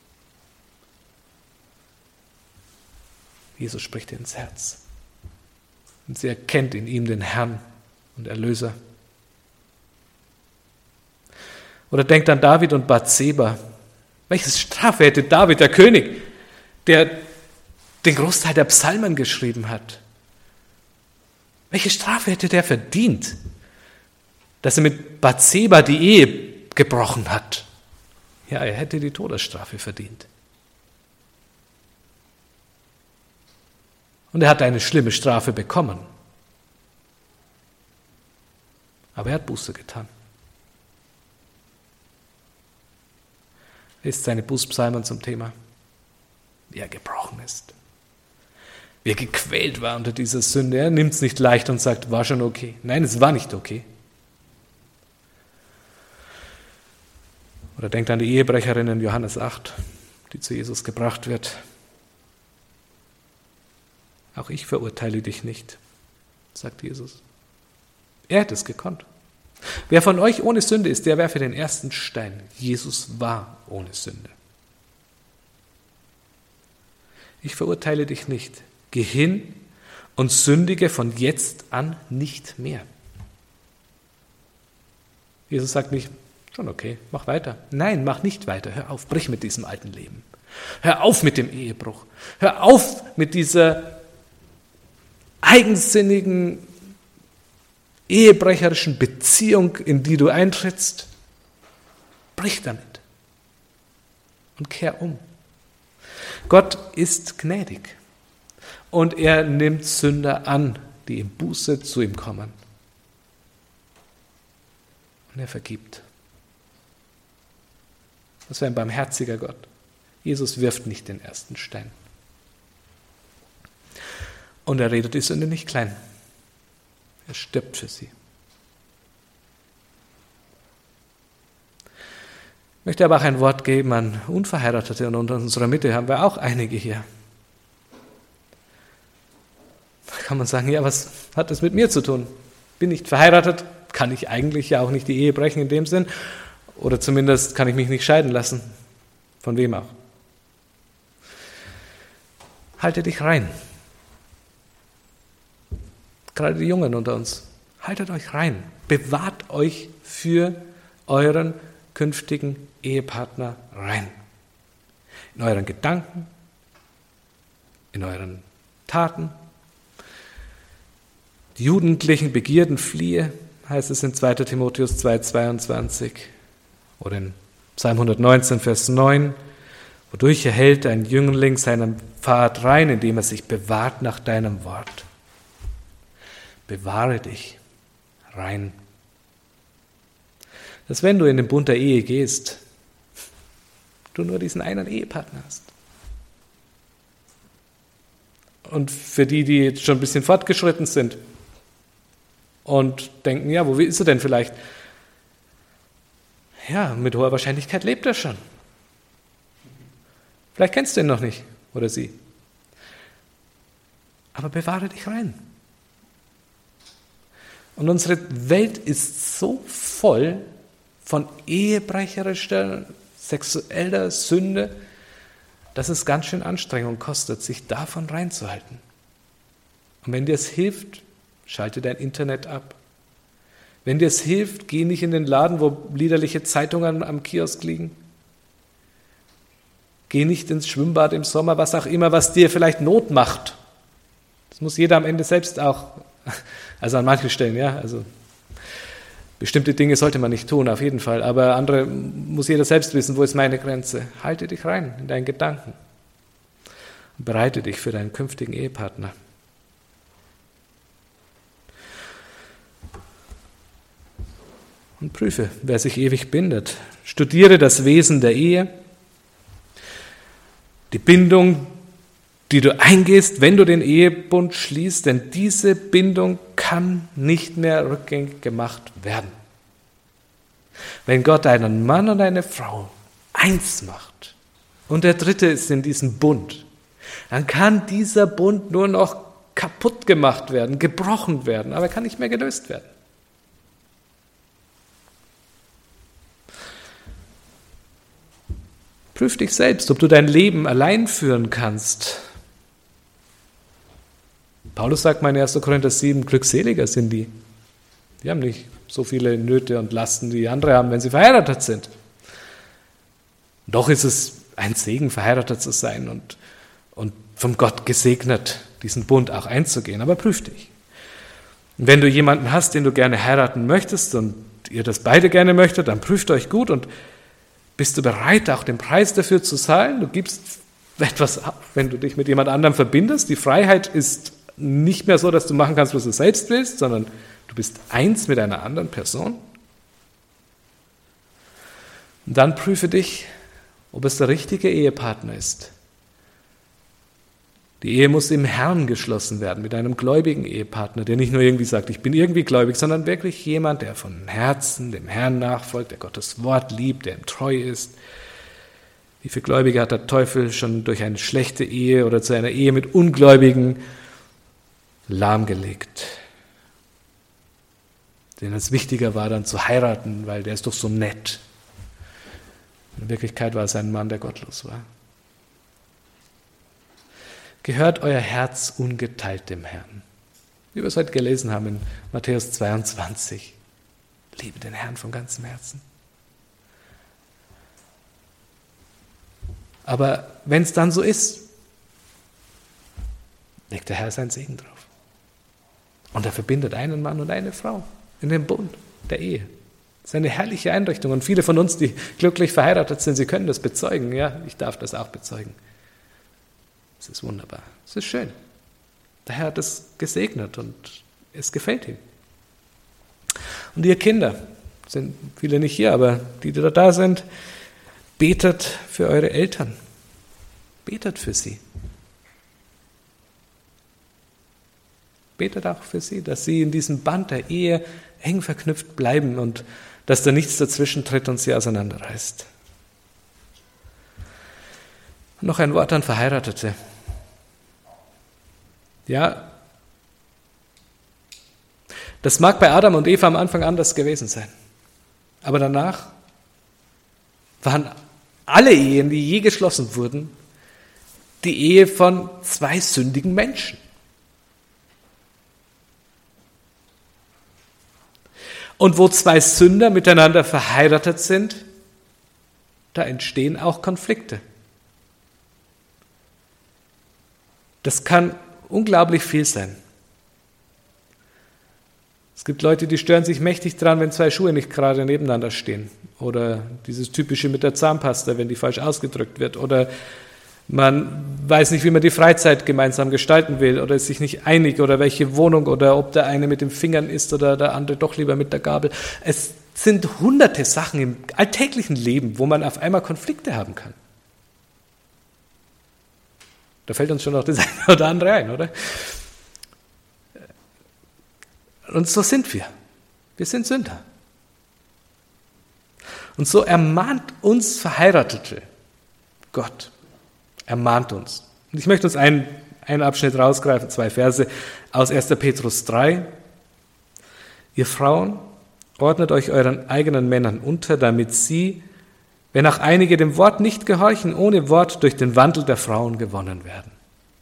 Jesus spricht ihr ins Herz. Und sie erkennt in ihm den Herrn und Erlöser. Oder denkt an David und Bathseba. Welche Strafe hätte David, der König, der den Großteil der Psalmen geschrieben hat? Welche Strafe hätte der verdient, dass er mit Bathseba die Ehe gebrochen hat? Ja, er hätte die Todesstrafe verdient. Und er hat eine schlimme Strafe bekommen. Aber er hat Buße getan. Er ist seine Bußpsalmen zum Thema, wie er gebrochen ist, wie er gequält war unter dieser Sünde. Er nimmt es nicht leicht und sagt, war schon okay. Nein, es war nicht okay. Oder denkt an die Ehebrecherin in Johannes acht, die zu Jesus gebracht wird. Auch ich verurteile dich nicht, sagt Jesus. Er hätte es gekonnt. Wer von euch ohne Sünde ist, der werfe den ersten Stein. Jesus war ohne Sünde. Ich verurteile dich nicht. Geh hin und sündige von jetzt an nicht mehr. Jesus sagt nicht, schon okay, mach weiter. Nein, mach nicht weiter. Hör auf, brich mit diesem alten Leben. Hör auf mit dem Ehebruch. Hör auf mit dieser eigensinnigen, ehebrecherischen Beziehung, in die du eintrittst. Brich damit und kehr um. Gott ist gnädig und er nimmt Sünder an, die in Buße zu ihm kommen. Und er vergibt. Das wäre ein barmherziger Gott. Jesus wirft nicht den ersten Stein. Und er redet die Sünde nicht klein. Er stirbt für sie. Ich möchte aber auch ein Wort geben an Unverheiratete, und unter unserer Mitte haben wir auch einige hier. Da kann man sagen, ja, was hat das mit mir zu tun? Bin nicht verheiratet, kann ich eigentlich ja auch nicht die Ehe brechen in dem Sinn, oder zumindest kann ich mich nicht scheiden lassen. Von wem auch. Halte dich rein. Gerade die Jungen unter uns, haltet euch rein, bewahrt euch für euren künftigen Ehepartner rein. In euren Gedanken, in euren Taten. Die jugendlichen Begierden fliehe, heißt es in zweiter Timotheus zwei, zweiundzwanzig oder in Psalm hundertneunzehn, Vers neun. Wodurch erhält ein Jüngling seinen Pfad rein, indem er sich bewahrt nach deinem Wort. Bewahre dich rein. Dass wenn du in den Bund der Ehe gehst, du nur diesen einen Ehepartner hast. Und für die, die jetzt schon ein bisschen fortgeschritten sind und denken, ja, wo ist er denn vielleicht? Ja, mit hoher Wahrscheinlichkeit lebt er schon. Vielleicht kennst du ihn noch nicht oder sie. Aber bewahre dich rein. Und unsere Welt ist so voll von ehebrecherischer, sexueller Sünde, dass es ganz schön Anstrengung kostet, sich davon reinzuhalten. Und wenn dir es hilft, schalte dein Internet ab. Wenn dir es hilft, geh nicht in den Laden, wo liederliche Zeitungen am Kiosk liegen. Geh nicht ins Schwimmbad im Sommer, was auch immer, was dir vielleicht Not macht. Das muss jeder am Ende selbst auch, also an manchen Stellen, ja, also bestimmte Dinge sollte man nicht tun, auf jeden Fall, aber andere muss jeder selbst wissen, wo ist meine Grenze. Halte dich rein in deinen Gedanken und bereite dich für deinen künftigen Ehepartner. Und prüfe, wer sich ewig bindet. Studiere das Wesen der Ehe, die Bindung, die du eingehst, wenn du den Ehebund schließt, denn diese Bindung kann nicht mehr rückgängig gemacht werden. Wenn Gott einen Mann und eine Frau eins macht und der Dritte ist in diesem Bund, dann kann dieser Bund nur noch kaputt gemacht werden, gebrochen werden, aber er kann nicht mehr gelöst werden. Prüf dich selbst, ob du dein Leben allein führen kannst. Paulus sagt mal in erster Korinther sieben, glückseliger sind die. Die haben nicht so viele Nöte und Lasten, die andere haben, wenn sie verheiratet sind. Doch ist es ein Segen, verheiratet zu sein und, und vom Gott gesegnet, diesen Bund auch einzugehen. Aber prüf dich. Und wenn du jemanden hast, den du gerne heiraten möchtest und ihr das beide gerne möchtet, dann prüft euch gut und bist du bereit, auch den Preis dafür zu zahlen? Du gibst etwas ab, wenn du dich mit jemand anderem verbindest. Die Freiheit ist nicht mehr so, dass du machen kannst, was du selbst willst, sondern du bist eins mit einer anderen Person. Und dann prüfe dich, ob es der richtige Ehepartner ist. Die Ehe muss im Herrn geschlossen werden, mit einem gläubigen Ehepartner, der nicht nur irgendwie sagt, ich bin irgendwie gläubig, sondern wirklich jemand, der von Herzen dem Herrn nachfolgt, der Gottes Wort liebt, der ihm treu ist. Wie viele Gläubige hat der Teufel schon durch eine schlechte Ehe oder zu einer Ehe mit Ungläubigen lahmgelegt, denen es wichtiger war, dann zu heiraten, weil der ist doch so nett. In Wirklichkeit war es ein Mann, der gottlos war. Gehört euer Herz ungeteilt dem Herrn. Wie wir es heute gelesen haben in Matthäus zweiundzwanzig. Liebe den Herrn von ganzem Herzen. Aber wenn es dann so ist, legt der Herr seinen Segen drauf. Und er verbindet einen Mann und eine Frau in den Bund der Ehe. Das ist eine herrliche Einrichtung. Und viele von uns, die glücklich verheiratet sind, sie können das bezeugen. Ja, ich darf das auch bezeugen. Es ist wunderbar. Es ist schön. Der Herr hat es gesegnet und es gefällt ihm. Und ihr Kinder, sind viele nicht hier, aber die, die da sind, betet für eure Eltern. Betet für sie. Betet auch für sie, dass sie in diesem Band der Ehe eng verknüpft bleiben und dass da nichts dazwischen tritt und sie auseinanderreißt. Und noch ein Wort an Verheiratete. Ja, das mag bei Adam und Eva am Anfang anders gewesen sein. Aber danach waren alle Ehen, die je geschlossen wurden, die Ehe von zwei sündigen Menschen. Und wo zwei Sünder miteinander verheiratet sind, da entstehen auch Konflikte. Das kann unglaublich viel sein. Es gibt Leute, die stören sich mächtig dran, wenn zwei Schuhe nicht gerade nebeneinander stehen. Oder dieses Typische mit der Zahnpasta, wenn die falsch ausgedrückt wird. Oder man weiß nicht, wie man die Freizeit gemeinsam gestalten will. Oder ist sich nicht einig. Oder welche Wohnung. Oder ob der eine mit den Fingern isst oder der andere doch lieber mit der Gabel. Es sind hunderte Sachen im alltäglichen Leben, wo man auf einmal Konflikte haben kann. Da fällt uns schon noch das eine oder andere ein, oder? Und so sind wir. Wir sind Sünder. Und so ermahnt uns Verheiratete Gott. Ermahnt uns. Und ich möchte uns einen, einen Abschnitt rausgreifen, zwei Verse aus erster Petrus drei. Ihr Frauen, ordnet euch euren eigenen Männern unter, damit sie, wenn auch einige dem Wort nicht gehorchen, ohne Wort durch den Wandel der Frauen gewonnen werden.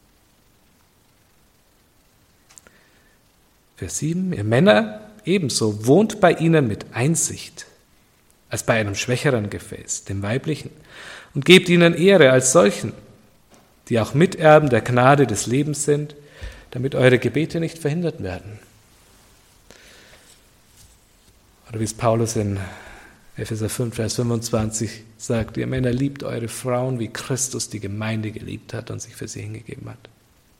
Vers sieben, ihr Männer ebenso, wohnt bei ihnen mit Einsicht, als bei einem schwächeren Gefäß, dem weiblichen, und gebt ihnen Ehre als solchen, die auch Miterben der Gnade des Lebens sind, damit eure Gebete nicht verhindert werden. Oder wie es Paulus in Epheser fünf, Vers fünfundzwanzig sagt, ihr Männer, liebt eure Frauen, wie Christus die Gemeinde geliebt hat und sich für sie hingegeben hat.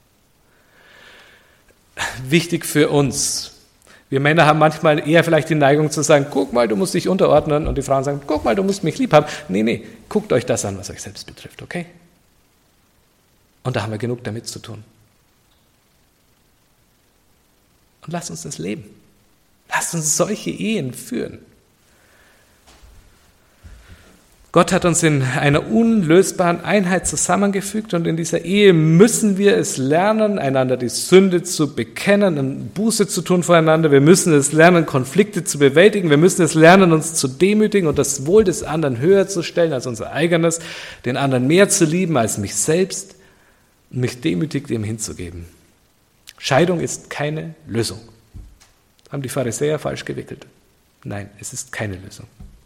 Wichtig für uns. Wir Männer haben manchmal eher vielleicht die Neigung zu sagen, guck mal, du musst dich unterordnen. Und die Frauen sagen, guck mal, du musst mich lieb haben. Nee, nee, guckt euch das an, was euch selbst betrifft, okay? Und da haben wir genug damit zu tun. Und lasst uns das leben. Lasst uns solche Ehen führen. Gott hat uns in einer unlösbaren Einheit zusammengefügt und in dieser Ehe müssen wir es lernen, einander die Sünde zu bekennen und Buße zu tun voreinander. Wir müssen es lernen, Konflikte zu bewältigen. Wir müssen es lernen, uns zu demütigen und das Wohl des anderen höher zu stellen als unser eigenes, den anderen mehr zu lieben als mich selbst und mich demütig dem hinzugeben. Scheidung ist keine Lösung. Haben die Pharisäer falsch gewickelt? Nein, es ist keine Lösung.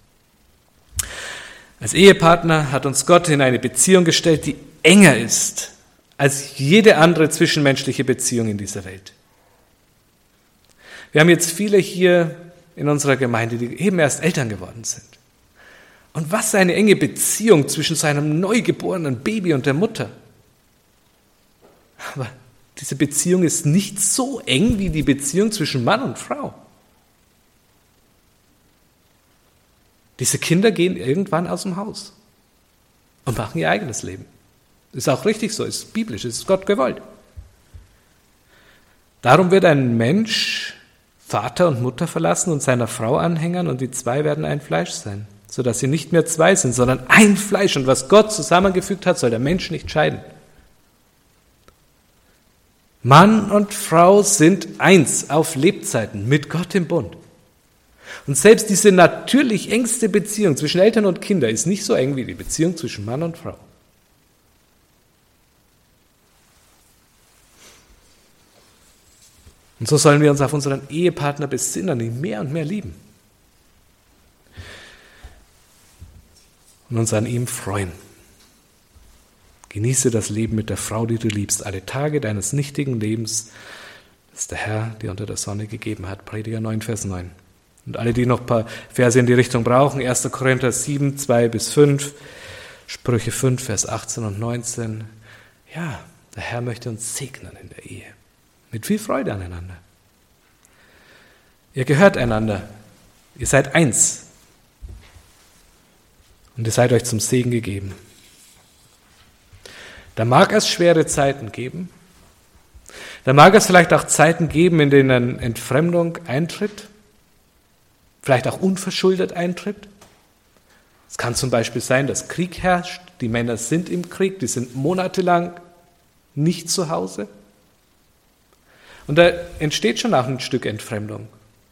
Als Ehepartner hat uns Gott in eine Beziehung gestellt, die enger ist als jede andere zwischenmenschliche Beziehung in dieser Welt. Wir haben jetzt viele hier in unserer Gemeinde, die eben erst Eltern geworden sind. Und was eine enge Beziehung zwischen seinem neugeborenen Baby und der Mutter. Aber diese Beziehung ist nicht so eng wie die Beziehung zwischen Mann und Frau. Diese Kinder gehen irgendwann aus dem Haus und machen ihr eigenes Leben. Ist auch richtig so, ist biblisch, ist Gott gewollt. Darum wird ein Mensch Vater und Mutter verlassen und seiner Frau anhängern und die zwei werden ein Fleisch sein, sodass sie nicht mehr zwei sind, sondern ein Fleisch. Und was Gott zusammengefügt hat, soll der Mensch nicht scheiden. Mann und Frau sind eins auf Lebzeiten mit Gott im Bund. Und selbst diese natürlich engste Beziehung zwischen Eltern und Kindern ist nicht so eng wie die Beziehung zwischen Mann und Frau. Und so sollen wir uns auf unseren Ehepartner besinnen, ihn mehr und mehr lieben. Und uns an ihm freuen. Genieße das Leben mit der Frau, die du liebst, alle Tage deines nichtigen Lebens, das der Herr dir unter der Sonne gegeben hat. Prediger neun, Vers neun. Und alle, die noch ein paar Verse in die Richtung brauchen, erster Korinther sieben, zwei bis fünf, Sprüche fünf, Vers achtzehn und neunzehn. Ja, der Herr möchte uns segnen in der Ehe. Mit viel Freude aneinander. Ihr gehört einander. Ihr seid eins. Und ihr seid euch zum Segen gegeben. Da mag es schwere Zeiten geben. Da mag es vielleicht auch Zeiten geben, in denen Entfremdung eintritt. Vielleicht auch unverschuldet eintritt. Es kann zum Beispiel sein, dass Krieg herrscht. Die Männer sind im Krieg, die sind monatelang nicht zu Hause. Und da entsteht schon auch ein Stück Entfremdung.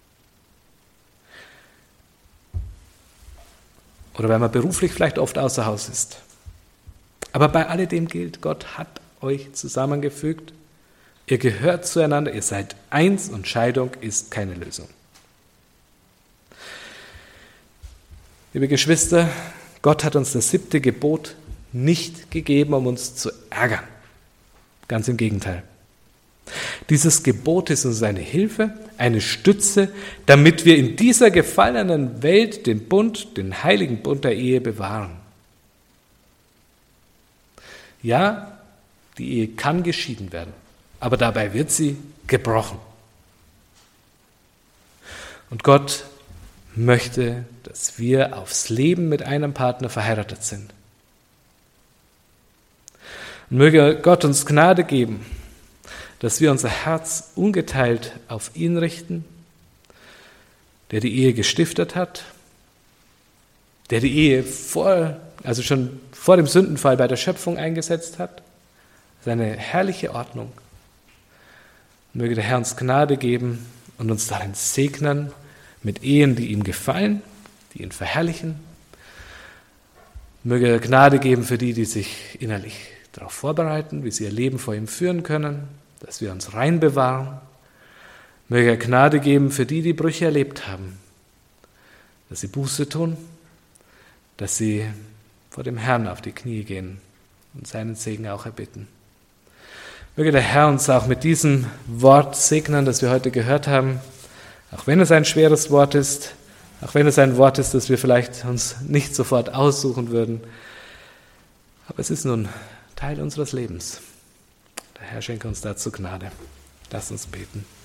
Oder weil man beruflich vielleicht oft außer Haus ist. Aber bei alledem gilt, Gott hat euch zusammengefügt. Ihr gehört zueinander, ihr seid eins und Scheidung ist keine Lösung. Liebe Geschwister, Gott hat uns das siebte Gebot nicht gegeben, um uns zu ärgern. Ganz im Gegenteil. Dieses Gebot ist uns eine Hilfe, eine Stütze, damit wir in dieser gefallenen Welt den Bund, den heiligen Bund der Ehe bewahren. Ja, die Ehe kann geschieden werden, aber dabei wird sie gebrochen. Und Gott möchte, dass wir aufs Leben mit einem Partner verheiratet sind. Und möge Gott uns Gnade geben, dass wir unser Herz ungeteilt auf ihn richten, der die Ehe gestiftet hat, der die Ehe vor, also schon vor dem Sündenfall bei der Schöpfung eingesetzt hat. Seine herrliche Ordnung. Möge der Herr uns Gnade geben und uns darin segnen mit Ehen, die ihm gefallen, die ihn verherrlichen. Möge er Gnade geben für die, die sich innerlich darauf vorbereiten, wie sie ihr Leben vor ihm führen können, dass wir uns rein bewahren. Möge er Gnade geben für die, die Brüche erlebt haben, dass sie Buße tun, dass sie vor dem Herrn auf die Knie gehen und seinen Segen auch erbitten. Möge der Herr uns auch mit diesem Wort segnen, das wir heute gehört haben, auch wenn es ein schweres Wort ist, auch wenn es ein Wort ist, das wir vielleicht uns nicht sofort aussuchen würden. Aber es ist nun Teil unseres Lebens. Der Herr schenke uns dazu Gnade. Lass uns beten.